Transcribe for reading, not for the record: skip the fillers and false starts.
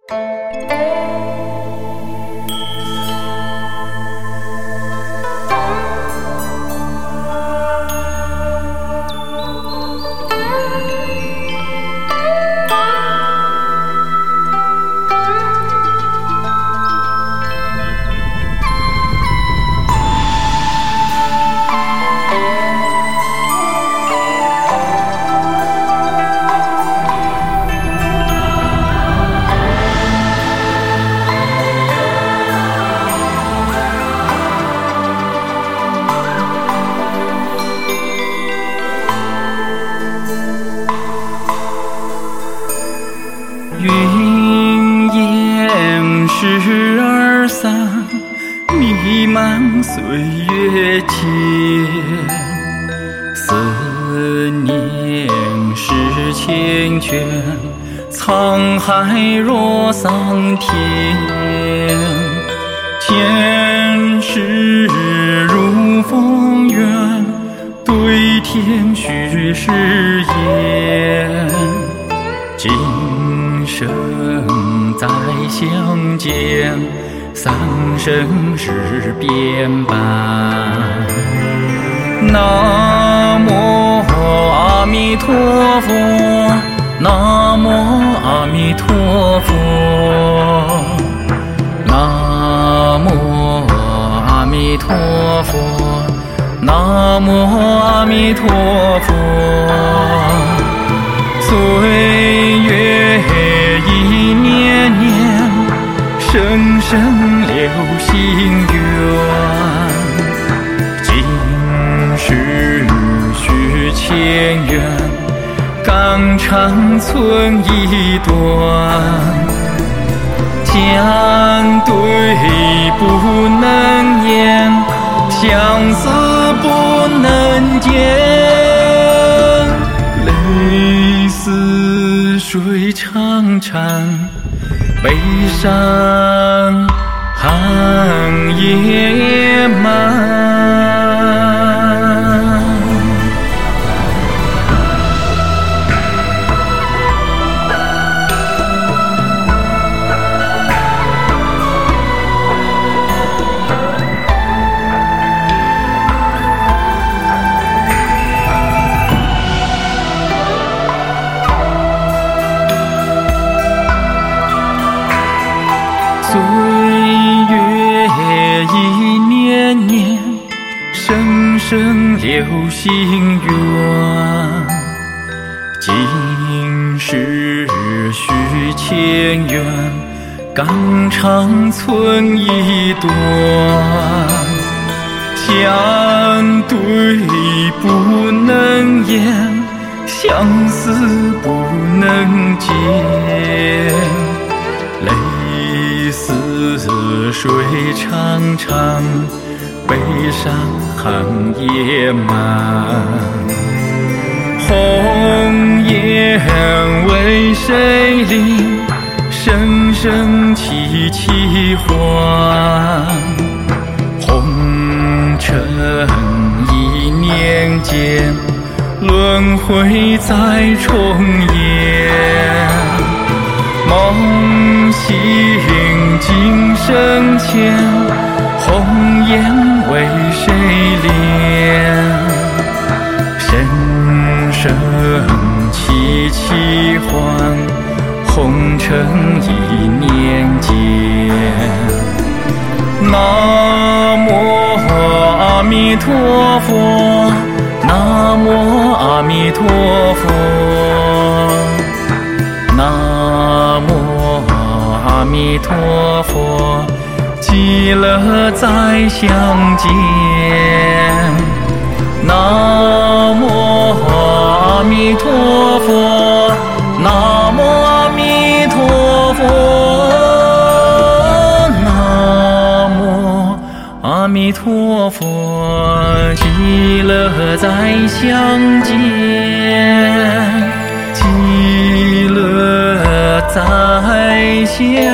云烟时而散，弥漫岁月间。思念是缱绻，沧海若桑田。前世如风远，对天许誓言。今生再相见，三生石变斑。南无阿弥陀佛，南无阿弥陀佛，南无阿弥陀佛，南无阿弥陀佛。岁月一年年，声声流心愿。今世续前缘，肝肠寸一段。相对不能言，相思不能见。泪似水长长，悲伤寒夜漫。岁月一年年，声声流心愿。今世续前缘，肝肠寸一段。相对不能言，相思不能见。泪似水长长，悲伤寒夜漫。红颜为谁领？声声凄凄唤。红尘一念间，轮回再重演。梦醒今生前，红颜为谁怜？声声凄凄唤，红尘一念间。南无阿弥陀佛，南无阿弥陀佛，南无阿弥陀佛，极乐再相见。南无阿弥陀佛，南无阿弥陀佛，南无阿弥陀佛，极乐再相见，极乐再相